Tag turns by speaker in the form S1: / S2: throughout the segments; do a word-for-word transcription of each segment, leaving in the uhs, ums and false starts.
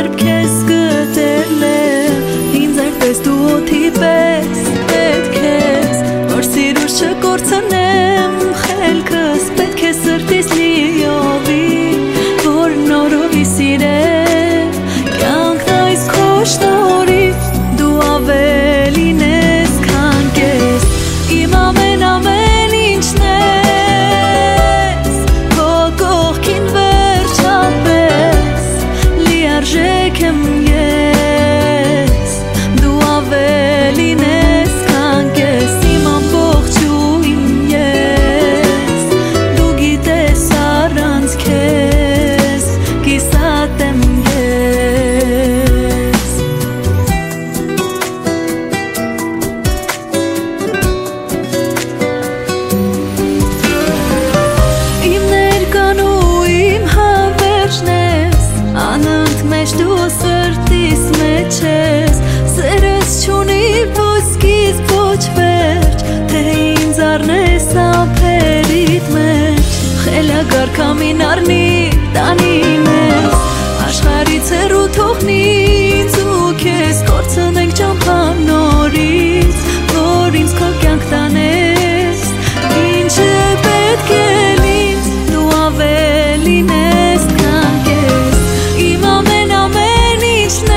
S1: քեզ գտել եմ ինձ այդպես դու օդի պես պետք ես որ սիրուս չկորցնեմ խելքս պետք է սրտիս լիովի որ նորովի սիրեմ կյանքն այս քո շնորհիվ դու ավելին ես քան կես իմ ամեն ամեն ինչն ես քո կողքին վերջապես լիարժեք եմ ես դու ավելին ես քան կես իմ ամբողջույն ես դու գիտես առանց քեզ կիսատ եմ ես իմ ներկան ու իմ հավերժն ես անընդմեջ դու սրտիս մեջ ես սերս չունի ոչ սկիզբ ոչ վերջ թե ինձ առնես ափերիդ մեջ խելագար քամին առնի տանին ես աշխարհից հեռու թողնից ու քեզ կորցնենք ճամփան նորից որ ինձ քո կյանք տանես ինչը պետք է ինձ դու ավելին ես քան կես իմ ամեն ամեն ինչն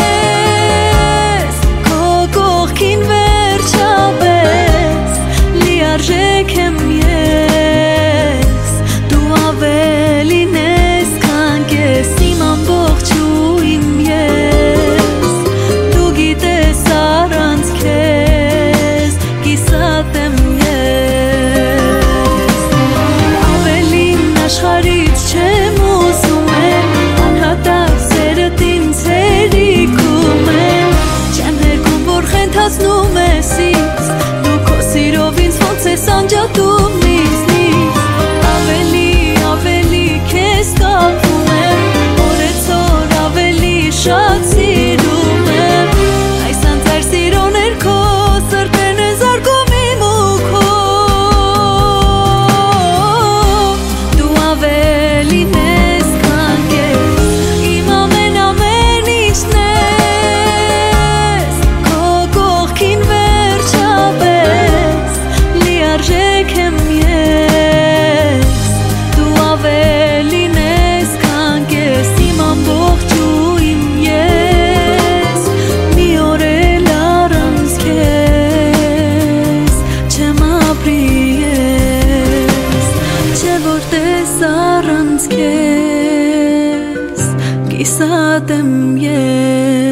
S1: ես քո կողքին վերջապես լիարժեք եմ ես դու ավելին ես քան կես իմ ամբողջույն ես դու գիտես առանց քեզ կիսատ եմ ես ավելին աշխարհից չեմ ուզում եմ անհատակ սերդ ինձ հերիքում եմ չեմ հերքում որ խենթացնում ես ինձ դու քո սիրով ինձ ոնց ես անջատում ինձնից ավելի ավելի քեզ կապում եմ օրեցօր ավելի շատ սիրում եմ այս անձար սիրո ներքո սրտեն է զարկում իմ ու քո դու ավելին ես քան կես իմ ամեն ամեն ինչն ես քո կողքին վերջապես լիարժեք եմ ես դու ավելին ես քան կես իմ ամբողջույն ես մի օր էլ առանց քեզ չեմ ապրի ես չէ որ տես առանց քեզ կիսատ եմ ես